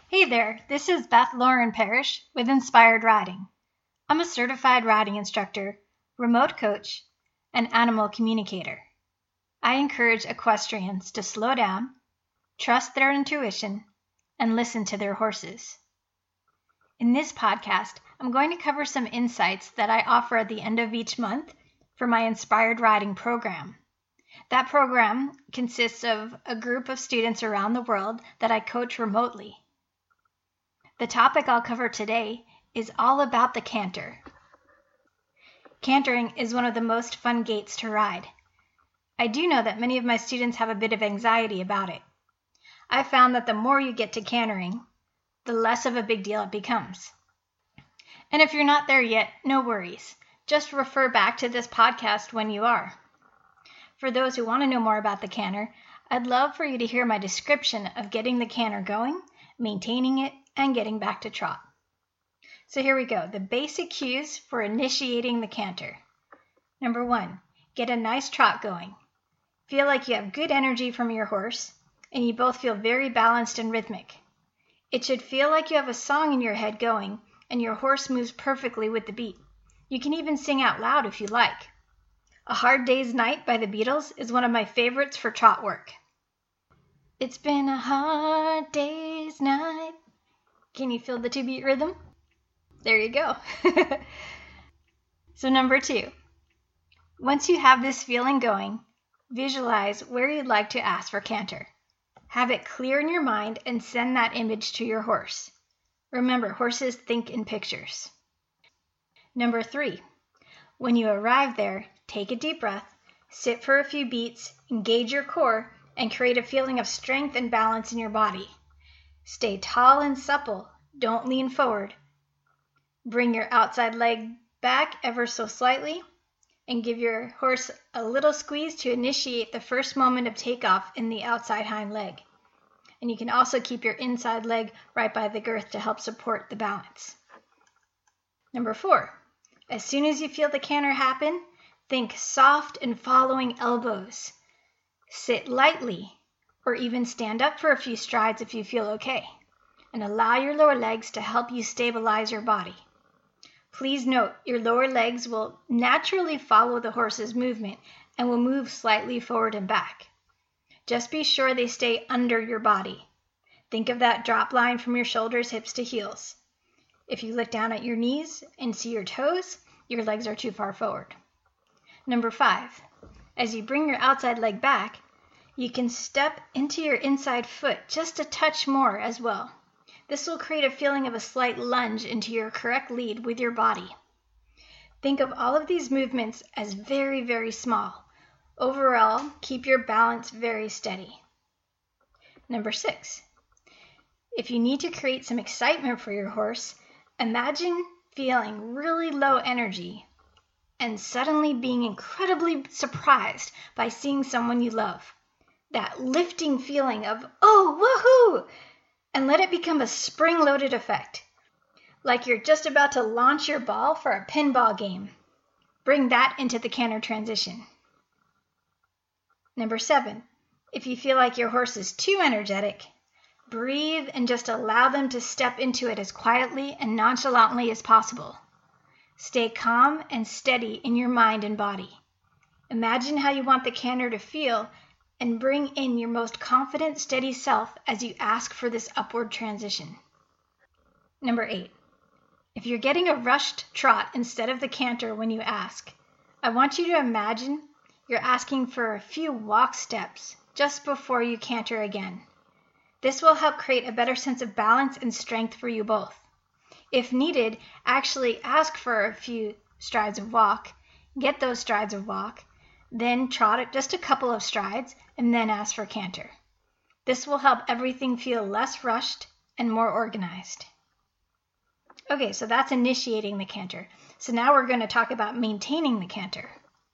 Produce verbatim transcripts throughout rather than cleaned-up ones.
Hey there, this is Beth Lauren Parrish with Inspired Riding. I'm a certified riding instructor, remote coach, and animal communicator. I encourage equestrians to slow down, trust their intuition, and listen to their horses. In this podcast, I'm going to cover some insights that I offer at the end of each month for my Inspired Riding program. That program consists of a group of students around the world that I coach remotely. The topic I'll cover today is all about the canter. Cantering is one of the most fun gaits to ride. I do know that many of my students have a bit of anxiety about it. I've found that the more you get to cantering, the less of a big deal it becomes. And if you're not there yet, no worries. Just refer back to this podcast when you are. For those who want to know more about the canter, I'd love for you to hear my description of getting the canter going, maintaining it, and getting back to trot. So here we go, the basic cues for initiating the canter. Number one, get a nice trot going. Feel like you have good energy from your horse, and you both feel very balanced and rhythmic. It should feel like you have a song in your head going, and your horse moves perfectly with the beat. You can even sing out loud if you like. A Hard Day's Night by the Beatles is one of my favorites for trot work. It's been a hard day's night. Can you feel the two-beat rhythm? There you go. So number two, once you have this feeling going, visualize where you'd like to ask for canter. Have it clear in your mind and send that image to your horse. Remember, horses think in pictures. Number three, when you arrive there, take a deep breath, sit for a few beats, engage your core, and create a feeling of strength and balance in your body. Stay tall and supple, don't lean forward. Bring your outside leg back ever so slightly, and give your horse a little squeeze to initiate the first moment of takeoff in the outside hind leg. And you can also keep your inside leg right by the girth to help support the balance. Number four, as soon as you feel the canter happen, think soft and following elbows. Sit lightly, or even stand up for a few strides if you feel okay, and allow your lower legs to help you stabilize your body. Please note, your lower legs will naturally follow the horse's movement and will move slightly forward and back. Just be sure they stay under your body. Think of that drop line from your shoulders, hips to heels. If you look down at your knees and see your toes, your legs are too far forward. Number five, as you bring your outside leg back, you can step into your inside foot just a touch more as well. This will create a feeling of a slight lunge into your correct lead with your body. Think of all of these movements as very, very small. Overall, keep your balance very steady. Number six, if you need to create some excitement for your horse, imagine feeling really low energy and suddenly being incredibly surprised by seeing someone you love. That lifting feeling of, oh, woohoo! And let it become a spring-loaded effect, like you're just about to launch your ball for a pinball game. Bring that into the canter transition. Number seven, if you feel like your horse is too energetic, breathe and just allow them to step into it as quietly and nonchalantly as possible. Stay calm and steady in your mind and body. Imagine how you want the canter to feel and bring in your most confident, steady self as you ask for this upward transition. Number eight, if you're getting a rushed trot instead of the canter when you ask, I want you to imagine you're asking for a few walk steps just before you canter again. This will help create a better sense of balance and strength for you both. If needed, actually ask for a few strides of walk, get those strides of walk, then trot it just a couple of strides, and then ask for canter. This will help everything feel less rushed and more organized. Okay, so that's initiating the canter. So now we're going to talk about maintaining the canter.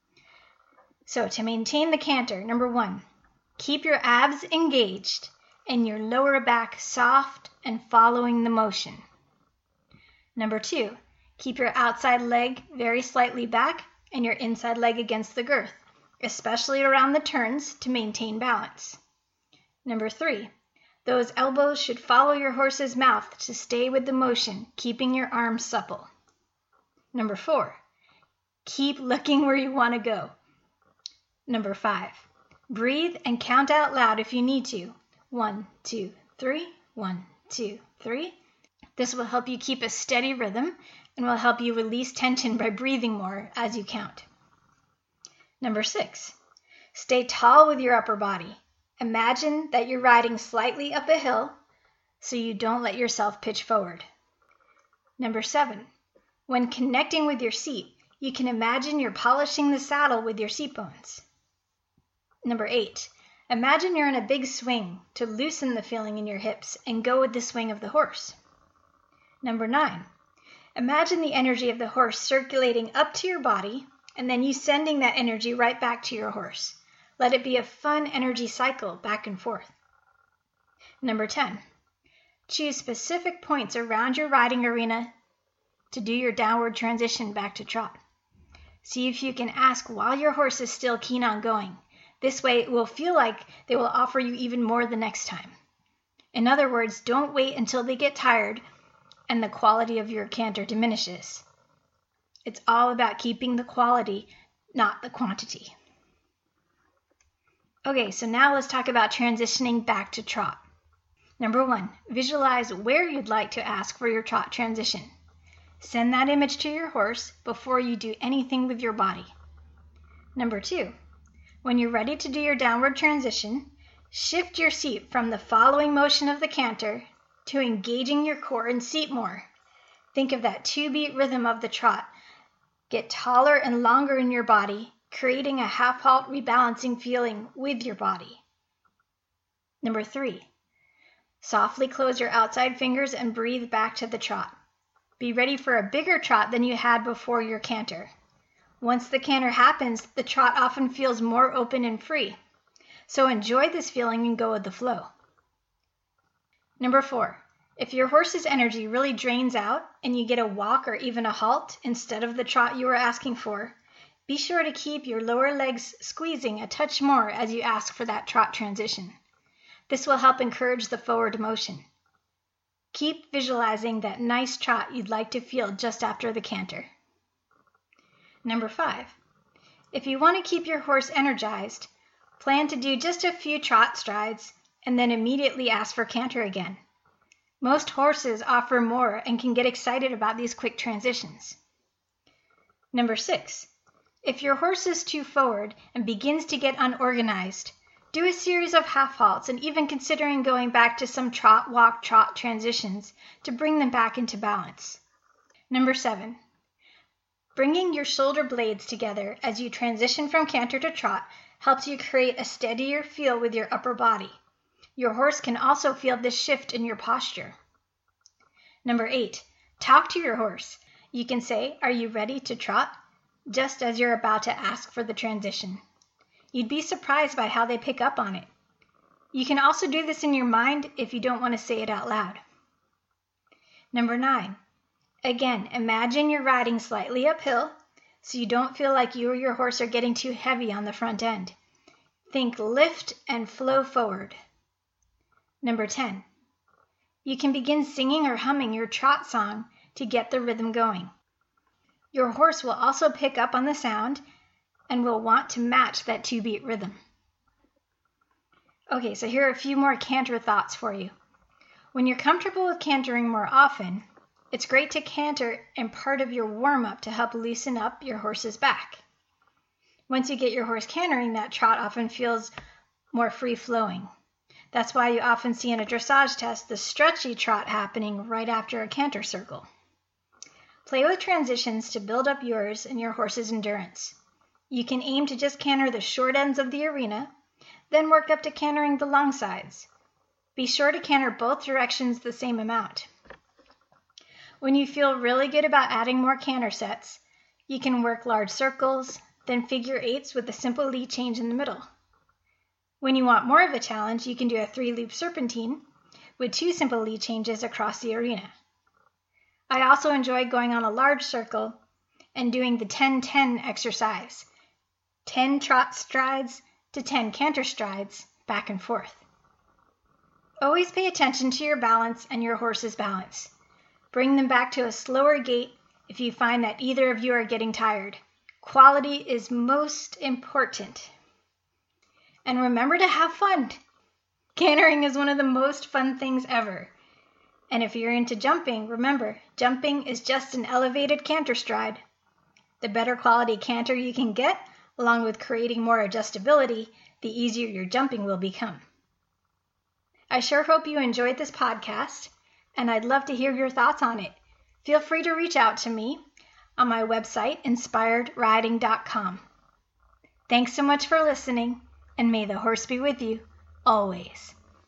So to maintain the canter, number one, keep your abs engaged and your lower back soft and following the motion. Number two, keep your outside leg very slightly back and your inside leg against the girth, especially around the turns to maintain balance. Number three, Those elbows should follow your horse's mouth to stay with the motion, keeping your arms supple. Number four, keep looking where you want to go. Number five, breathe and count out loud if you need to. One, two, three. One, two, three. This will help you keep a steady rhythm and will help you release tension by breathing more as you count. Number six, stay tall with your upper body. Imagine that you're riding slightly up a hill so you don't let yourself pitch forward. Number seven, when connecting with your seat, you can imagine you're polishing the saddle with your seat bones. Number eight, imagine you're in a big swing to loosen the feeling in your hips and go with the swing of the horse. Number nine, imagine the energy of the horse circulating up to your body and then you sending that energy right back to your horse. Let it be a fun energy cycle back and forth. Number ten, choose specific points around your riding arena to do your downward transition back to trot. See if you can ask while your horse is still keen on going. This way it will feel like they will offer you even more the next time. In other words, don't wait until they get tired and the quality of your canter diminishes. It's all about keeping the quality, not the quantity. Okay, so now let's talk about transitioning back to trot. Number one, visualize where you'd like to ask for your trot transition. Send that image to your horse before you do anything with your body. Number two, when you're ready to do your downward transition, shift your seat from the following motion of the canter to engaging your core and seat more. Think of that two-beat rhythm of the trot. Get taller and longer in your body, creating a half-halt rebalancing feeling with your body. Number three, softly close your outside fingers and breathe back to the trot. Be ready for a bigger trot than you had before your canter. Once the canter happens, the trot often feels more open and free. So enjoy this feeling and go with the flow. Number four, if your horse's energy really drains out and you get a walk or even a halt instead of the trot you were asking for, be sure to keep your lower legs squeezing a touch more as you ask for that trot transition. This will help encourage the forward motion. Keep visualizing that nice trot you'd like to feel just after the canter. Number five, if you want to keep your horse energized, plan to do just a few trot strides and then immediately ask for canter again. Most horses offer more and can get excited about these quick transitions. Number six, if your horse is too forward and begins to get unorganized, do a series of half halts and even considering going back to some trot, walk, trot transitions to bring them back into balance. Number seven, bringing your shoulder blades together as you transition from canter to trot helps you create a steadier feel with your upper body. Your horse can also feel this shift in your posture. Number eight, talk to your horse. You can say, "Are you ready to trot?" just as you're about to ask for the transition. You'd be surprised by how they pick up on it. You can also do this in your mind if you don't want to say it out loud. Number nine, again, imagine you're riding slightly uphill so you don't feel like you or your horse are getting too heavy on the front end. Think lift and flow forward. Number ten, you can begin singing or humming your trot song to get the rhythm going. Your horse will also pick up on the sound and will want to match that two-beat rhythm. Okay, so here are a few more canter thoughts for you. When you're comfortable with cantering more often, it's great to canter in part of your warm-up to help loosen up your horse's back. Once you get your horse cantering, that trot often feels more free-flowing. That's why you often see in a dressage test the stretchy trot happening right after a canter circle. Play with transitions to build up yours and your horse's endurance. You can aim to just canter the short ends of the arena, then work up to cantering the long sides. Be sure to canter both directions the same amount. When you feel really good about adding more canter sets, you can work large circles, then figure eights with a simple lead change in the middle. When you want more of a challenge, you can do a three-loop serpentine with two simple lead changes across the arena. I also enjoy going on a large circle and doing the ten ten exercise, ten trot strides to ten canter strides back and forth. Always pay attention to your balance and your horse's balance. Bring them back to a slower gait if you find that either of you are getting tired. Quality is most important. And remember to have fun. Cantering is one of the most fun things ever. And if you're into jumping, remember, jumping is just an elevated canter stride. The better quality canter you can get, along with creating more adjustability, the easier your jumping will become. I sure hope you enjoyed this podcast, and I'd love to hear your thoughts on it. Feel free to reach out to me on my website, inspired riding dot com. Thanks so much for listening, and may the horse be with you always.